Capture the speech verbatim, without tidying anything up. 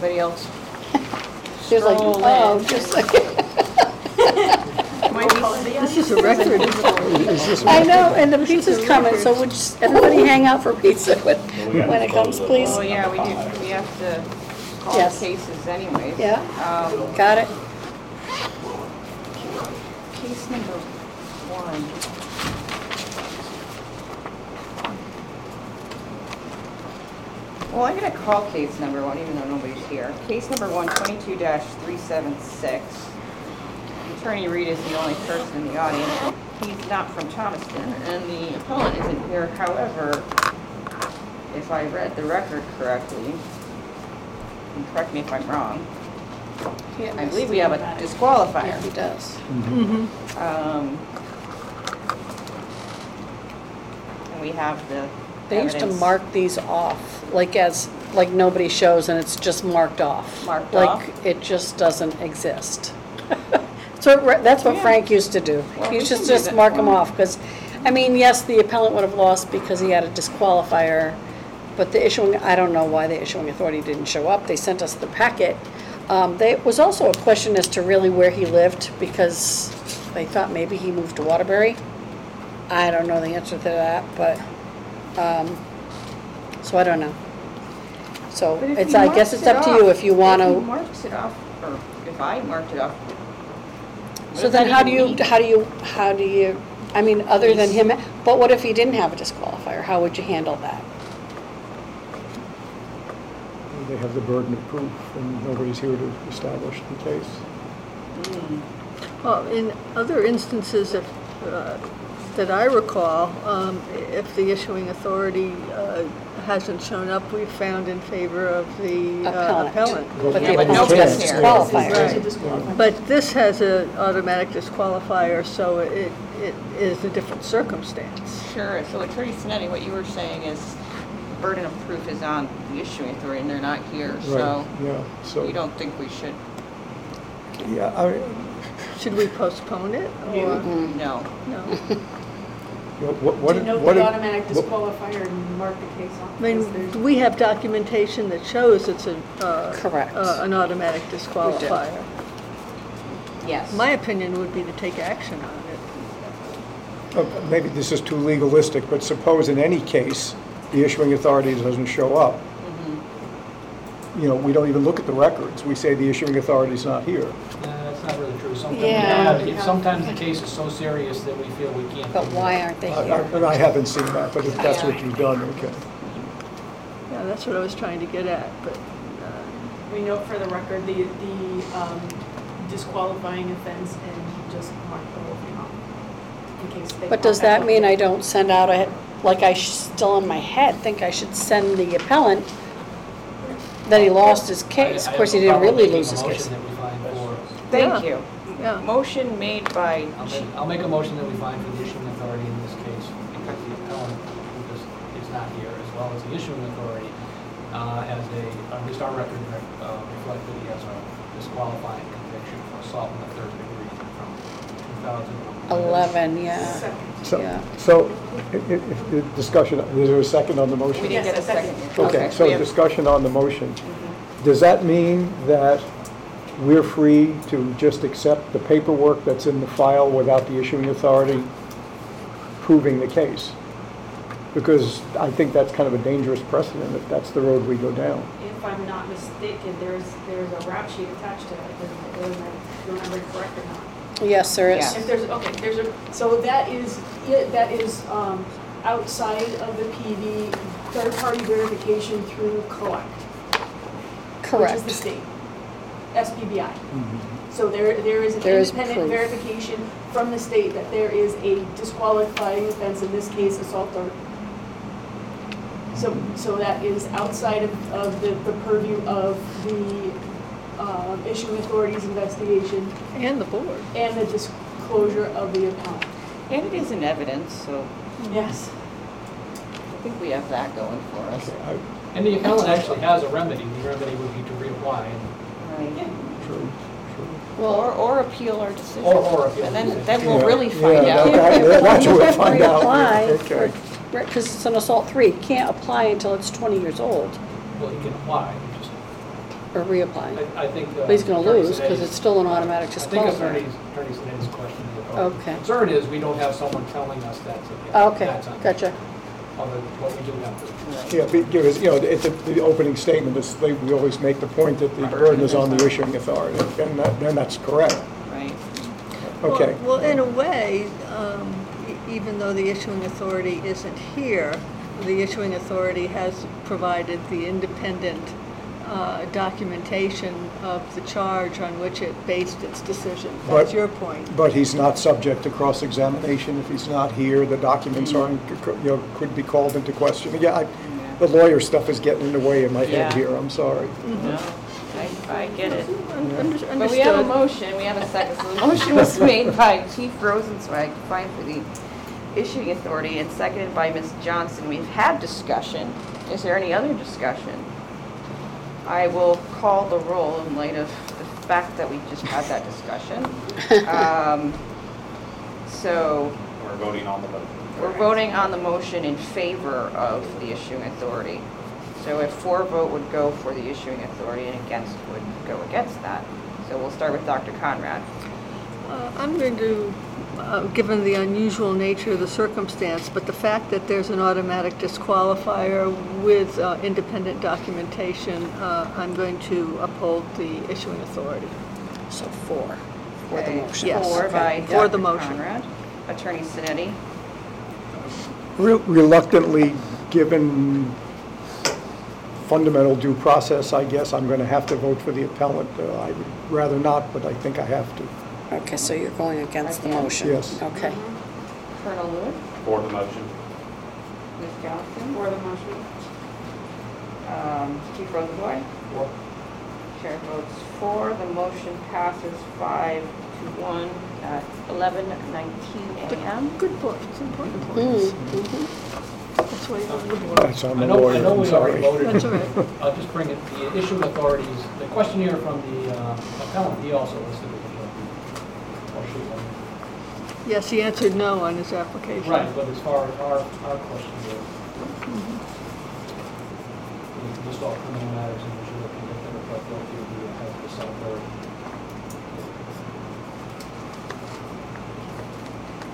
anybody else? She was like, Stroll oh, in. just like. This is a record. I know, and the pizza's coming, so would just everybody hang out for pizza when, when it comes, please? Oh, yeah, we do, we have to call Yes. cases anyways. Yeah. Um, Got it? Case number one. Well, I'm gonna call case number one, even though nobody's here. Case number one, twenty-two three seven six. Attorney Reed is the only person in the audience. He's not from Thomaston, and the appellant isn't here. However, if I read the record correctly, and correct me if I'm wrong, I believe we have a Yeah, disqualifier. he does. Mm-hmm. Um, and we have the They used to evidence mark these off, like as, like nobody shows and it's just marked off. Marked Like off? it just doesn't exist. So that's what Yeah. Frank used to do. Well, He we used can to do just that. mark them off, because, I mean, yes, the appellant would have lost because he had a disqualifier, but the issuing, I don't know why the issuing authority didn't show up. They sent us the packet. Um, There was also a question as to really where he lived, because they thought maybe he moved to Waterbury. I don't know the answer to that, but, um, so I don't know. So But if it's, he I guess marks it's it up to you off- if you want If he to. marks it off, or if I marked it off. what So does then that how do even you, mean? how do you, how do you, I mean, other than him, but what if he didn't have a disqualifier? How would you handle that? They have the burden of proof, and nobody's here to establish the case. Mm. Well, in other instances, if, uh, that I recall, um, if the issuing authority uh, hasn't shown up, we've found in favor of the uh, Appellant. appellant. But Yeah, the but appellant's nobody's got a here. disqualifier. Right. But this has an automatic disqualifier, so it, it is a different circumstance. Sure, so Attorney Sinetti, what you were saying is the burden of proof is on the issuing authority and they're not here, so Right, yeah, so. you don't think we should, Yeah, I, Should we postpone it? or- Mm-mm. no. No. you know, what, what. Denote what- the automatic what- disqualifier and mark the case off. I mean, we have documentation that shows it's a, uh, Correct. uh, an automatic disqualifier. Yes. My opinion would be to take action on it. uh, Maybe this is too legalistic, but suppose in any case, the issuing authority doesn't show up. Mhm. You know, we don't even look at the records. We say the issuing authority's not here. Uh, That's not really true. Sometimes, we Yeah. don't have- if sometimes the case is so serious that we feel we can't. But do why it. aren't they I- I- here? And I haven't seen that, but if that's what you've done, okay. Yeah, that's what I was trying to get at, but, uh, We note for the record the, the um, disqualifying offense and just mark the whole thing off in case they. But does pop back that up. mean I don't send out a, like I sh- still in my head think I should send the appellant that he lost his case? I- Of course, he I have didn't no really problem lose his making a case. motion that we find for- Thank Yeah. you. yeah. Motion made by, I'll make, I'll make a motion that we find for the issuing authority in this case, because the appellant, who is, is not here, as well as the issuing authority, uh, has a, at least our record uh, reflect that he has a disqualifying conviction for assault in the third degree from two thousand Eleven, yeah, Second. So, Yeah. so if, if the discussion, is there a second on the motion? we didn't get a second. Okay, so we have- discussion on the motion. Mhm. Does that mean that we're free to just accept the paperwork that's in the file without the issuing authority proving the case? Because I think that's kind of a dangerous precedent if that's the road we go down. If I'm not mistaken, there's, there's a rap sheet attached to it, isn't it? If I remember correct or not. yes, there is. Yeah. If there's, okay, there's a, so that is, it- that is um, outside of the P V, third-party verification through collect. Which is the Correct. state, S P B I. So there, there is an There is independent proof. verification from the state that there is a disqualifying offense, in this case assault or. So, so that is outside of, of the, the purview of the um, issuing authority's investigation And the board. and the disclosure of the appellant. And it is in evidence, so Yes. I think we have that going for us. Okay, I- And the appellant actually has a remedy. The remedy would be to reapply. Right. True, true. Or, or appeal our decision. Or- or appeal And the then, decision. then we'll Yeah, really yeah, find that- out. that- That's what we'll You have to find out. reapply Okay. for- Because it's an assault three, you can't apply until it's twenty years old. Well, he can apply, he just or reapplying? I, I think. uh, But he's gonna Attorney lose, because Sinetti's- it's still an automatic I think disqualifier. Attorney, Attorney Sinetti's question. is, uh, Okay. Concern is we don't have someone telling us that's, Oh, a- okay, that's on. gotcha. Although, what we do have to. Yeah, because, you know, it's, a- the opening statement is, they, we always make the point that the burden is on the issuing authority, and that, and that's correct. Right. Okay. Well, well, in a way, um, e- even though the issuing authority isn't here, the issuing authority has provided the independent uh, documentation of the charge on which it based its decision. That's But- your point. But he's not subject to cross-examination. If he's not here, the documents aren't, you know, could be called into question. Yeah, I, the lawyer stuff is getting in the way of my head Yeah. here, I'm sorry. No, I, I get it. Un- under- But we have a Understood. motion, we have a second. So the motion was made by Chief Rosenzweig, fine for the issuing authority, and seconded by Miz Johnson. We've had discussion. Is there any other discussion? I will call the roll in light of the fact that we just had that discussion. Um, So We're voting on the vote. we're voting on the motion in favor of the issuing authority. So if for vote would go for the issuing authority and against would go against that. So we'll start with Doctor Conrad. Uh, I'm going to, uh, given the unusual nature of the circumstance, but the fact that there's an automatic disqualifier with uh, independent documentation, uh, I'm going to uphold the issuing authority. So four, for the Okay, motion. Yes. Four by Okay, for the Doctor motion. Conrad. Attorney Sinetti. Re- Reluctantly, given fundamental due process, I guess, I'm going to have to vote for the appellant. Uh, I would rather not, but I think I have to. Okay, so you're going against the Against. motion? Yes. Okay. Colonel Lewis. For the motion. Miz Johnson. For the motion. Um, Chief Rosenboy. Four. Chair votes for. The motion passes five to one at eleven nineteen a m Good point, it's important Mm, points. mhm. That's why you That's on I the know, I lawyer, know I'm we already sorry. voted. That's all right. I'll just bring it, the issuing authorities, the questionnaire from the uh, appellant, he also listed it. as a- or she, um, Yes, he answered no on his application. Right, but as far as our, our question is, just all criminal matters, and we should look at the guilty, we have to celebrate.